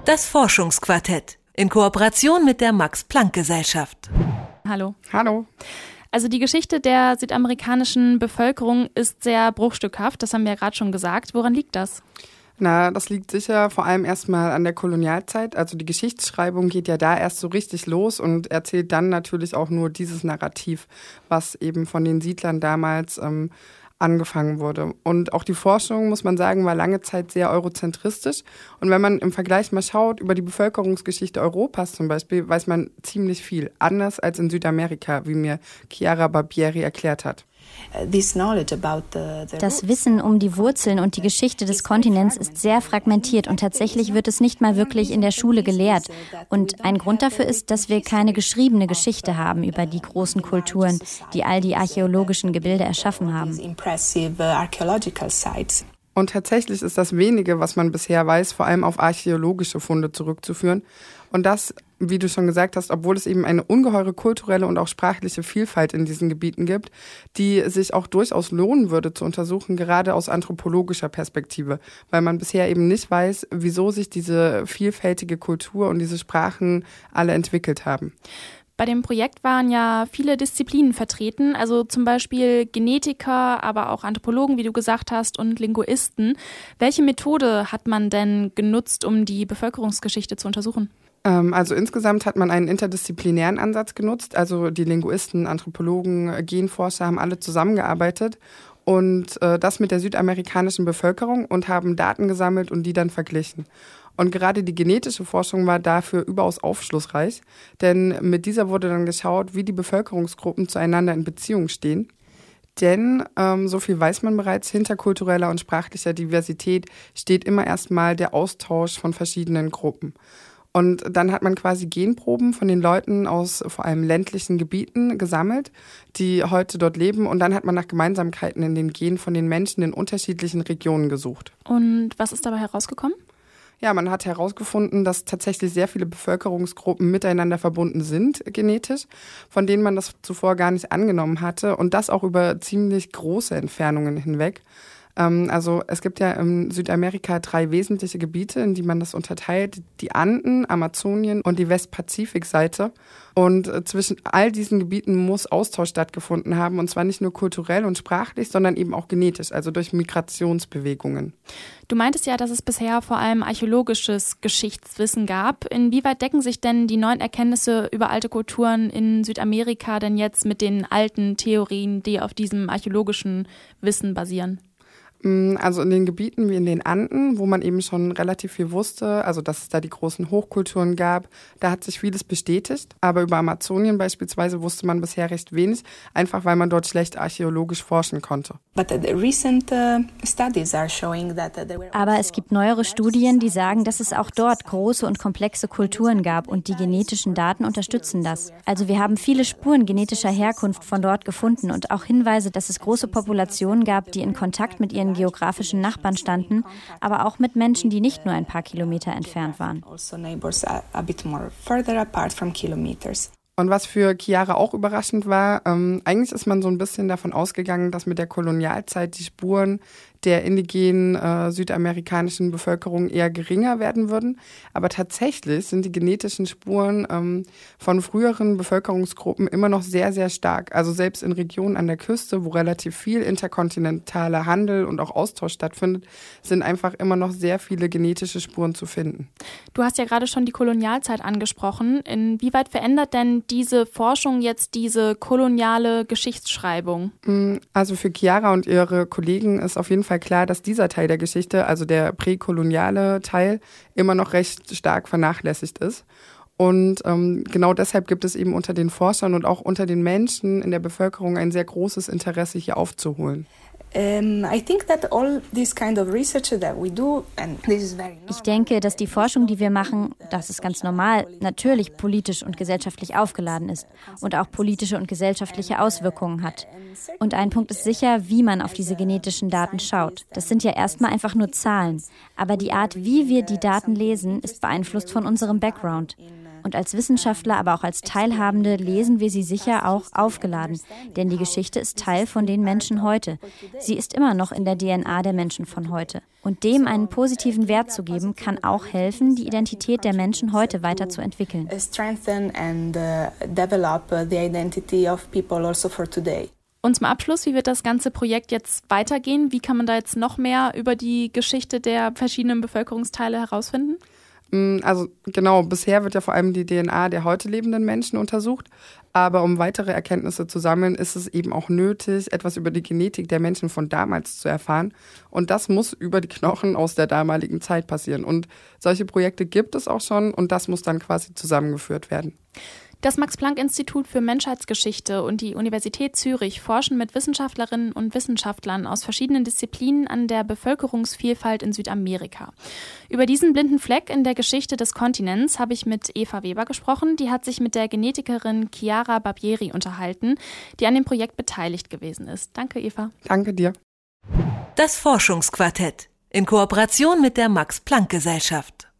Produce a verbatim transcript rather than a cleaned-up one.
Das Forschungsquartett in Kooperation mit der Max-Planck-Gesellschaft. Hallo. Hallo. Also die Geschichte der südamerikanischen Bevölkerung ist sehr bruchstückhaft, das haben wir ja gerade schon gesagt. Woran liegt das? Na, das liegt sicher vor allem erstmal an der Kolonialzeit. Also die Geschichtsschreibung geht ja da erst so richtig los und erzählt dann natürlich auch nur dieses Narrativ, was eben von den Siedlern damals ähm, angefangen wurde. Und auch die Forschung, muss man sagen, war lange Zeit sehr eurozentristisch. Und wenn man im Vergleich mal schaut über die Bevölkerungsgeschichte Europas zum Beispiel, weiß man ziemlich viel. Anders als in Südamerika, wie mir Chiara Barbieri erklärt hat. Das Wissen um die Wurzeln und die Geschichte des Kontinents ist sehr fragmentiert und tatsächlich wird es nicht mal wirklich in der Schule gelehrt. Und ein Grund dafür ist, dass wir keine geschriebene Geschichte haben über die großen Kulturen, die all die archäologischen Gebilde erschaffen haben. Und tatsächlich ist das wenige, was man bisher weiß, vor allem auf archäologische Funde zurückzuführen. Und das, wie du schon gesagt hast, obwohl es eben eine ungeheure kulturelle und auch sprachliche Vielfalt in diesen Gebieten gibt, die sich auch durchaus lohnen würde zu untersuchen, gerade aus anthropologischer Perspektive, weil man bisher eben nicht weiß, wieso sich diese vielfältige Kultur und diese Sprachen alle entwickelt haben. Bei dem Projekt waren ja viele Disziplinen vertreten, also zum Beispiel Genetiker, aber auch Anthropologen, wie du gesagt hast, und Linguisten. Welche Methode hat man denn genutzt, um die Bevölkerungsgeschichte zu untersuchen? Also insgesamt hat man einen interdisziplinären Ansatz genutzt. Also die Linguisten, Anthropologen, Genforscher haben alle zusammengearbeitet und das mit der südamerikanischen Bevölkerung und haben Daten gesammelt und die dann verglichen. Und gerade die genetische Forschung war dafür überaus aufschlussreich, denn mit dieser wurde dann geschaut, wie die Bevölkerungsgruppen zueinander in Beziehung stehen. Denn, ähm, so viel weiß man bereits, hinter kultureller und sprachlicher Diversität steht immer erstmal der Austausch von verschiedenen Gruppen. Und dann hat man quasi Genproben von den Leuten aus vor allem ländlichen Gebieten gesammelt, die heute dort leben. Und dann hat man nach Gemeinsamkeiten in den Genen von den Menschen in unterschiedlichen Regionen gesucht. Und was ist dabei herausgekommen? Ja, man hat herausgefunden, dass tatsächlich sehr viele Bevölkerungsgruppen miteinander verbunden sind, genetisch, von denen man das zuvor gar nicht angenommen hatte. Und das auch über ziemlich große Entfernungen hinweg. Also es gibt ja in Südamerika drei wesentliche Gebiete, in die man das unterteilt. Die Anden, Amazonien und die Westpazifikseite. Und zwischen all diesen Gebieten muss Austausch stattgefunden haben. Und zwar nicht nur kulturell und sprachlich, sondern eben auch genetisch, also durch Migrationsbewegungen. Du meintest ja, dass es bisher vor allem archäologisches Geschichtswissen gab. Inwieweit decken sich denn die neuen Erkenntnisse über alte Kulturen in Südamerika denn jetzt mit den alten Theorien, die auf diesem archäologischen Wissen basieren? Also in den Gebieten wie in den Anden, wo man eben schon relativ viel wusste, also dass es da die großen Hochkulturen gab, da hat sich vieles bestätigt. Aber über Amazonien beispielsweise wusste man bisher recht wenig, einfach weil man dort schlecht archäologisch forschen konnte. Aber es gibt neuere Studien, die sagen, dass es auch dort große und komplexe Kulturen gab und die genetischen Daten unterstützen das. Also wir haben viele Spuren genetischer Herkunft von dort gefunden und auch Hinweise, dass es große Populationen gab, die in Kontakt mit ihren geografischen Nachbarn standen, aber auch mit Menschen, die nicht nur ein paar Kilometer entfernt waren. Und was für Chiara auch überraschend war, ähm, eigentlich ist man so ein bisschen davon ausgegangen, dass mit der Kolonialzeit die Spuren der indigenen äh, südamerikanischen Bevölkerung eher geringer werden würden. Aber tatsächlich sind die genetischen Spuren ähm, von früheren Bevölkerungsgruppen immer noch sehr, sehr stark. Also selbst in Regionen an der Küste, wo relativ viel interkontinentaler Handel und auch Austausch stattfindet, sind einfach immer noch sehr viele genetische Spuren zu finden. Du hast ja gerade schon die Kolonialzeit angesprochen. Inwieweit verändert denn diese Forschung jetzt diese koloniale Geschichtsschreibung? Also für Chiara und ihre Kollegen ist auf jeden Fall klar, dass dieser Teil der Geschichte, also der präkoloniale Teil, immer noch recht stark vernachlässigt ist. Und ähm, genau deshalb gibt es eben unter den Forschern und auch unter den Menschen in der Bevölkerung ein sehr großes Interesse, hier aufzuholen. Ich denke, dass die Forschung, die wir machen, das ist ganz normal, natürlich politisch und gesellschaftlich aufgeladen ist und auch politische und gesellschaftliche Auswirkungen hat. Und ein Punkt ist sicher, wie man auf diese genetischen Daten schaut. Das sind ja erstmal einfach nur Zahlen. Aber die Art, wie wir die Daten lesen, ist beeinflusst von unserem Background. Und als Wissenschaftler, aber auch als Teilhabende lesen wir sie sicher auch aufgeladen. Denn die Geschichte ist Teil von den Menschen heute. Sie ist immer noch in der D N A der Menschen von heute. Und dem einen positiven Wert zu geben, kann auch helfen, die Identität der Menschen heute weiterzuentwickeln. Und zum Abschluss, wie wird das ganze Projekt jetzt weitergehen? Wie kann man da jetzt noch mehr über die Geschichte der verschiedenen Bevölkerungsteile herausfinden? Also genau, bisher wird ja vor allem die D N A der heute lebenden Menschen untersucht. Aber um weitere Erkenntnisse zu sammeln, ist es eben auch nötig, etwas über die Genetik der Menschen von damals zu erfahren. Und das muss über die Knochen aus der damaligen Zeit passieren. Und solche Projekte gibt es auch schon und das muss dann quasi zusammengeführt werden. Das Max-Planck-Institut für Menschheitsgeschichte und die Universität Zürich forschen mit Wissenschaftlerinnen und Wissenschaftlern aus verschiedenen Disziplinen an der Bevölkerungsvielfalt in Südamerika. Über diesen blinden Fleck in der Geschichte des Kontinents habe ich mit Eva Weber gesprochen. Die hat sich mit der Genetikerin Chiara Barbieri unterhalten, die an dem Projekt beteiligt gewesen ist. Danke, Eva. Danke dir. Das Forschungsquartett in Kooperation mit der Max-Planck-Gesellschaft.